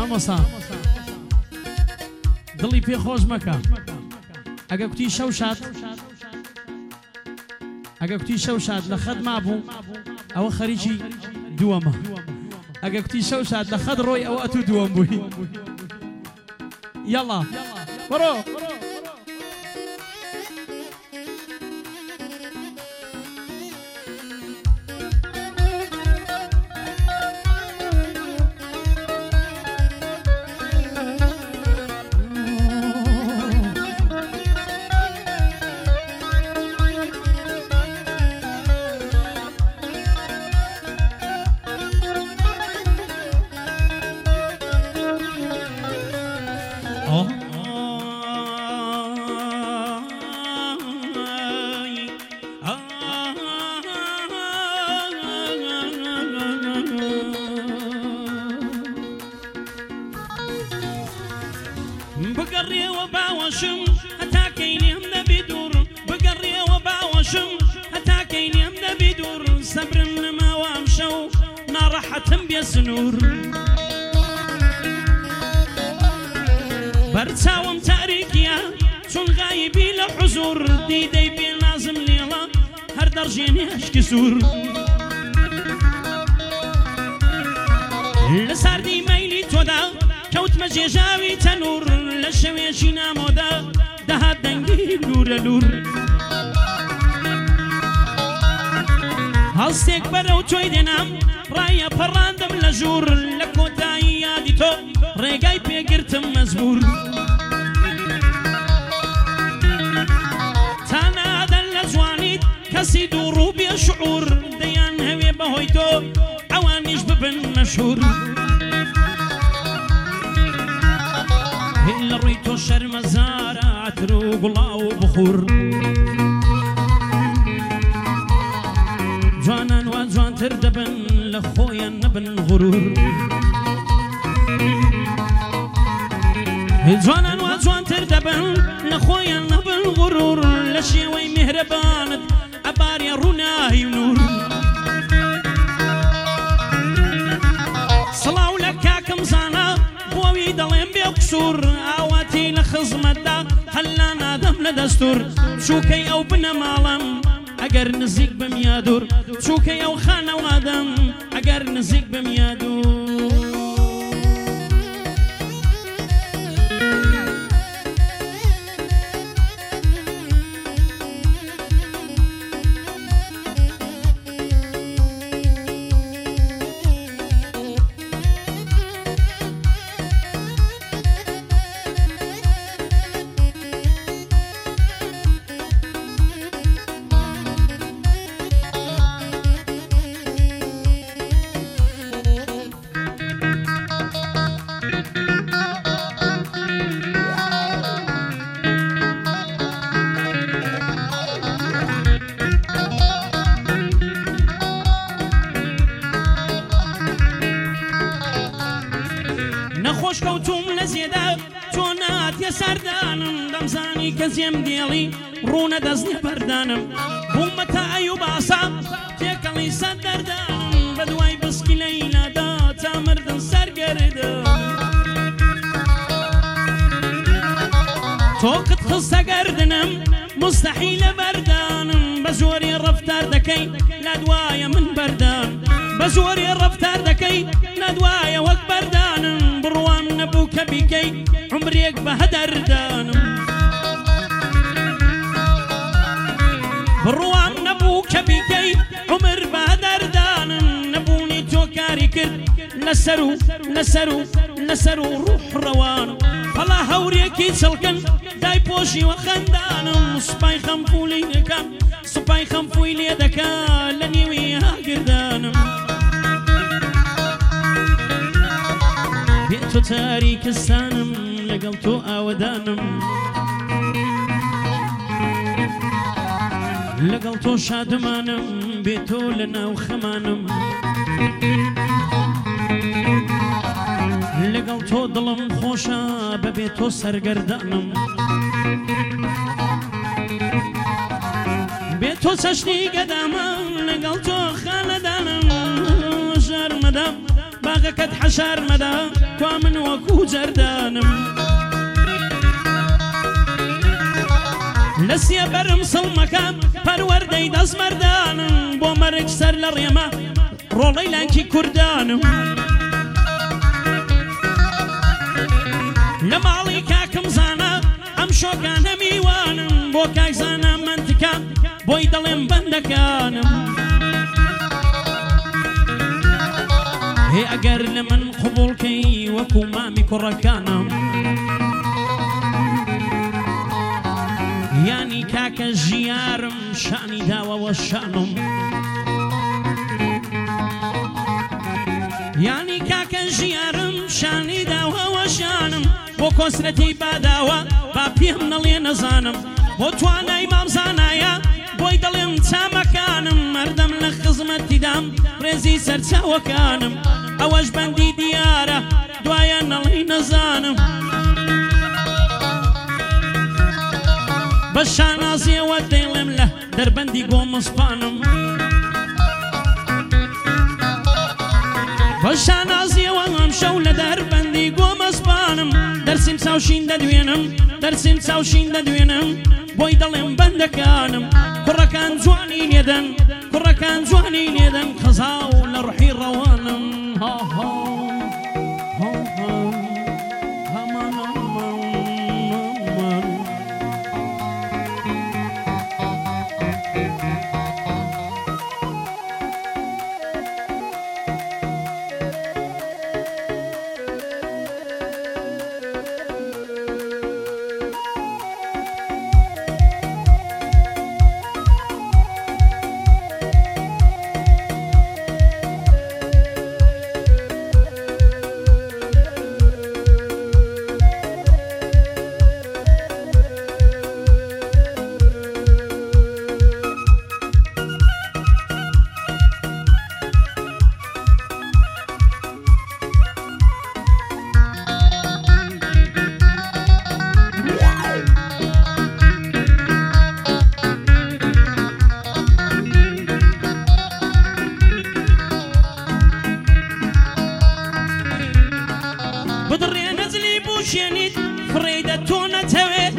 مامۆستا دڵی پێ خۆش مەکە ئەگە کوتی شەو شاد لە خەت مابوو ئەوە خەریکی دووەمە ئەگە کوتی شەو شاد لە خەت ڕۆی ئەوە ئەتوو دووەم بووی یەڵا بڕۆ بقريوە باوەشم هەتا کەینێم نەبی دوور بقريوە باوەشم هەتا کەینێم نەبی دوور سەبرم نەماوام شەو ناڕەحەتم بێ سنوور بەرچاوم تاریکیە چون غایبی لە حوزور دیدەی بێ نازم لێڵە هەر دەڕژێنێ ئەشکی سوور لە ساردی مەیلی تۆدا کەوتمە جێژاوی تەنور لە شەوێکی نامۆدا دەهات دەنگی لورە لور هەڵستێک بەرەو تۆی دێنام ڕایە پەڕاندم لە ژوور لە کۆتایی یادی تۆ ڕێگای پێگرتم مەزبور تا نادەن لە جوانیت کەسی دووڕ و بێشعور دەیان هەوێ بەهۆی تۆ ئەوانیش ببن مەشهور لە ڕووی تۆ شەرمەزارە عەتر و گوڵاو و بخور جوانان وا جوانتر دەبن لە خۆیان نەبن غورور جوانان وا جوانتر دەبن لە خۆیان نەبن غورور لە شێوەی میهرەبانت ئەبارێ ڕووناهی و نور سڵاو لە کاکەم زانە بۆوی دەڵێم بێ قسوور ئاواتی لە خزمەتدا هەللا نادەم لە دەستور چووکەی ئەو بنە ماڵم ئەگەر نزیک بم یا دوور چووکەی ئەو خانەوادەم ئەگەر نزیک بم یا دوور نەخۆش کەوتوم لە زێدا تۆ ناتیە سەردانم دەمزانی کە زێم دێڵی ڕوونە دەستنی بەردانم بوومە تا ئەو باسا تێکەڵی سەد دەردانم بە دوای بسکی لەیلادا تا مردن سەرگەردە تۆکت خستە گەردنم مستەحیلە بەردانم بە زۆری ڕەفتار دەکەی نادوایە من بەردان بە زۆری ڕەفتار دەکەی نادوایە وەک بەردانم بڕوام نەبوو کە بیکەی عمرێک بە هەدەردانم بڕوام نەبوو کە بیکەی عمر بە هەدەردانم نەبوونی تۆ کاری کرد لەسەر و ڕوح ڕەوانم هەڵا هەورێکی چڵکن دای پۆشی وە خەندانم سوپای خەمفولی دەکەم سوپای خەمفوی لێ دەکا لە نیوی هاگردانم بێ تۆ تاریکستانم لەگەڵ تۆ ئاوەدانم لەگەڵ تۆ شادمانم بێ تۆ لە ناو خەمانم لەگەڵ تۆ دڵم خۆشە بەبێ تۆ سەرگەردانم بێ تۆ چەشنی گەدامە لەگەڵ تۆ خانەدانم ژەرمەدە با ڕەگەکەت حەشار مەدا کوا من وەکو جەردانم لە سێبەرم سڵمەکەم پەروەردەی دەستمەردانم بۆ مەرگ سەر لە ڕێمە ڕۆڵەی لانکی کوردانم لە ماڵی کاکم زانە ئەم شۆکانە میوانم بۆ کاک زانە منتکە بۆی دەڵێم بەندەکانم هێ ئەگەر لە من قوبوڵکەی وەکو مامی کوڕەکانم یانی کاکە ژیارم شانی داوەوە شانم یانی کاکە ژیارم شانی داوەوە شانم بۆ کۆسرەتی باداوە با پێم نەڵێ نەزانم بۆ توانای مامزانایە بۆی دەڵێم چامەکانم مەردەم لە خزمەتیدام ڕێزی سەرچاوەکانم ئەوەش بەندی دیارە دوایە نەڵێی نەزانم بە شانازیەوە دەیڵێم لە دەربەندی گۆمەسپانم بە شانازیەوە ئەم شەو لە دەربەندی گۆمەسپانم دەرسیم چاوشین دەدوێنم دەرسیم چاوشین دەدوێنم بۆی دەڵێم بەندەکانم کوڕەکان جوانی لێدەن کوڕەکان جوانی لێدەن خەزاو لە ڕوحی ڕەوانم فريدة تونة تويت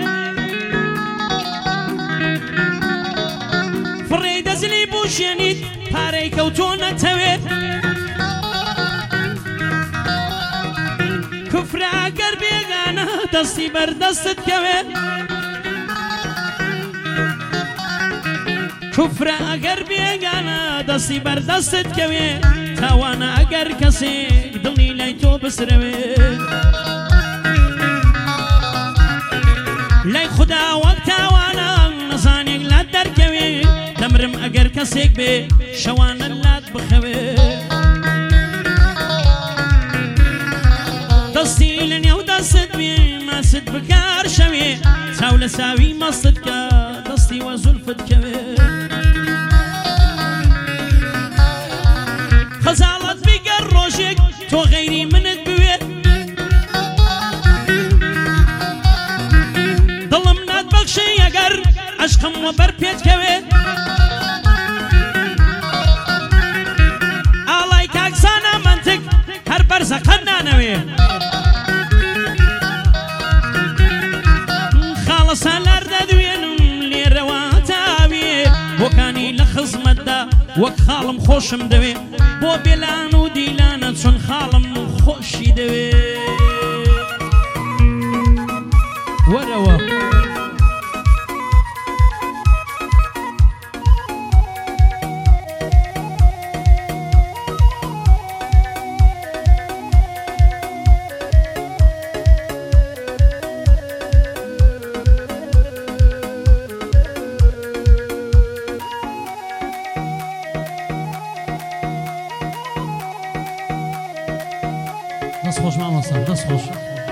فريدة زلي بوشينيت باريكا وتونة تويت كفر عقر بيغانا دستي بردست كويت كفر عقر بيغانا دستي بردست كويت تاوانا عقر كسي دلني لايتو بسرويت لای خدا وەکتاوانە نەزانێک لات دەرکەوێ دەمرم ئەگەر کەسێک بێ شەوانە لات بخەوێ دەستی لە نێو دەست بێ ماست بکار شەوێ چاو لە ساوی مەست کە دەستی وە زولفت کەوێ خەزاڵەت بیگەر ڕۆژێک تۆ غەیری منت بوێ ئەگەر عەشقم وە بەر پێت کەوێت ئاڵای کاکسانە منتک هەر بەرزەقەت نانەوێ خاڵە سالار دەدوێنم لێرەوە تاوێ بۆکانی لە خزمەتدا وەک خاڵم خۆشم دەوێ بۆ بێلان و دیلانە چۆن خاڵم خۆشی دەوێ وەرەوە دەست خۆش مامۆستا دەست خۆش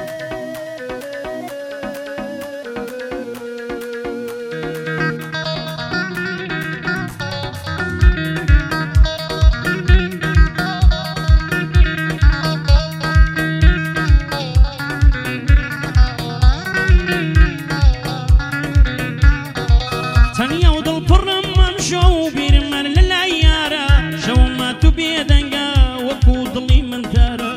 تەنیا و دڵپڕم ئەم شەو بیرم هەر لە لای یارە شەوما تو بێدەنگە وەکو دڵی من دارە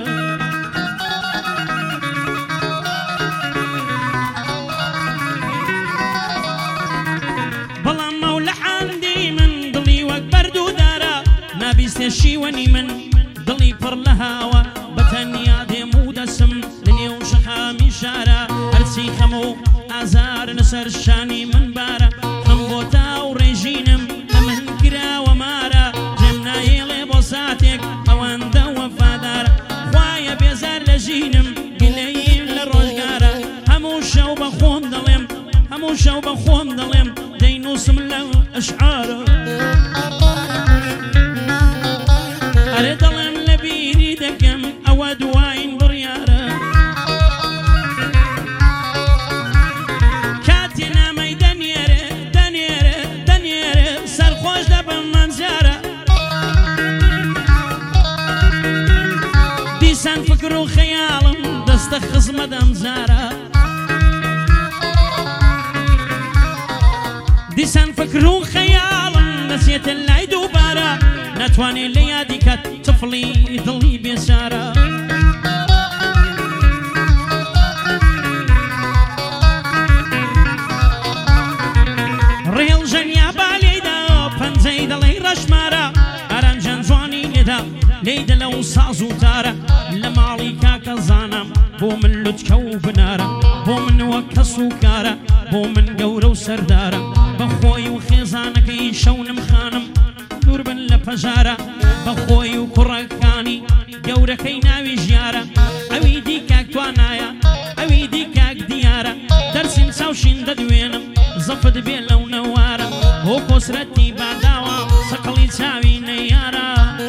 تێشیوەنی من دڵی پڕ لە هاوە بەتەنیا دێم و دەسم لە نێو شەقامی شارە هەرچی خەم و ئازار لەسەر شانی من بارە خەم بۆ تا و ڕێژینم لە من کراوە مارە جێم نایێڵێ بۆ ساتێک ئەوەندە وەفادارە خوایە بێزار لە ژینم گلەییم لە ڕۆژگارە هەموو شەو بە خۆم دەڵێم هەموو شەو بە خۆم دەڵێم دەینووسم لە ئەشعارە ئەرێ دەڵێم لە بیری دەکەم ئەوە دوایین بڕیارە کاتێ نامەی دەنێرێ دەنێرێ دەنێرێ سەرخۆش دەبم مەمزارە دیسان فکر و خەیاڵم دەستە خزمە دەمزارە دیسان فکر و خەیاڵم دەچێتە لای دووبارە ناتوانێ لە یادی کات تفڵی دڵی بێسارە ڕێڵ ژەنیا با لێیدا پەنجەی دەڵێی ڕەشمارە ئارانجان جوانی لێدا لێیدە لەو ساز و تارە لە ماڵی کاکە زانم بۆ من لوتکە و بنارە بۆ من وەک کەس و کارە بۆ من گەورە و سەردارە بەخۆی و خێزانەکەی شەونم خانم دوور بن لە پەژارە بەخۆی و کوڕەکانی گەورەکەی ناوی ژیارە ئەوی دیکاک توانایە ئەوی دیکاک دیارە دەرسیم چاوشین دەدوێنم زەفت بێ لەو نەوارە بۆ کۆسرەتی باداوە سەقڵی چاوی نەیارە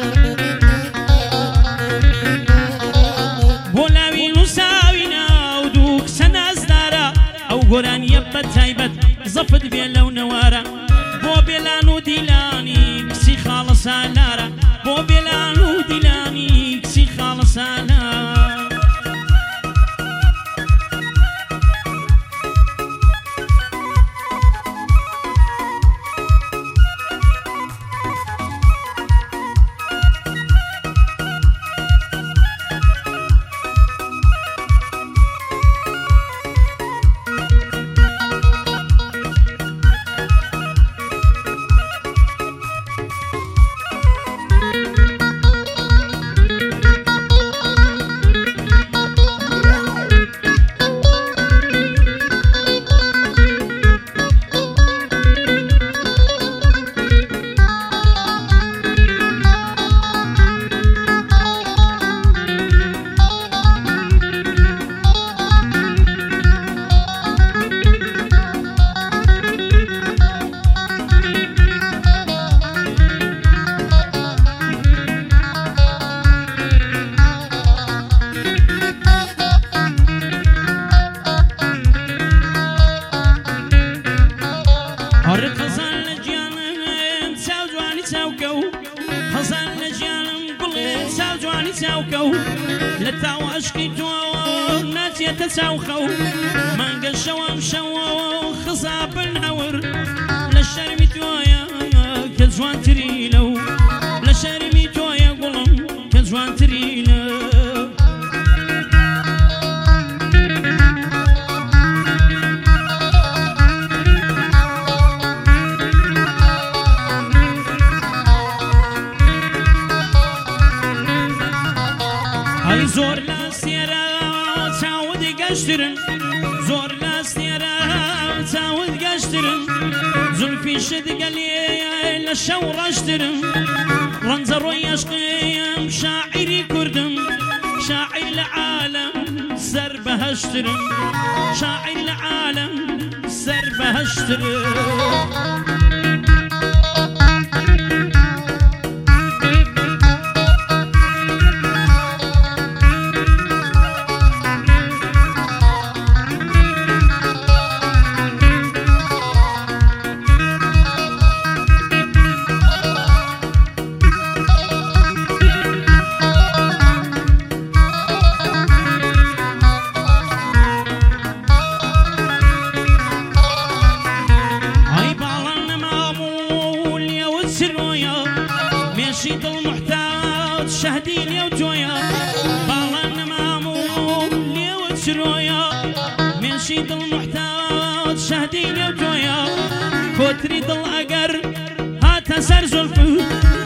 بۆ لاوی نووساوی ناو دوو کسە نازدارە ئەو گۆرانیە بە تایبەت زەفت بێ لەو نەوارە بۆ بێلان و دیلانی کسی خاڵە سالارە بۆ بێلان و دیلانی کسی خاڵە سالارە لە تاو عشقی تۆوە ناچێتە چاوخەو مانگە شەوەم شەوەوە خزابن هەور لە شەرمی تۆیە کە جوانتری لەو لە شەرمی تۆیە گوڵم کە جوانتری لەو زۆر لاستێرە چاوت گەشترن زۆر لاستێرە چاوت گەشترن زولفیشت گەلێ لە شەو ڕەشترن ڕەنجە ڕۆی عەشقیم شاعیری کوردم شاعیر لە عالەم سەر بەهەشترن شاعیر لە عالەم سەر بەهەشترن شهدي ليو تويا بالنا مامو ليو تشرويا من شيد المحتاج شهدي ليو تويا كتري دل أجر هات سر زلفو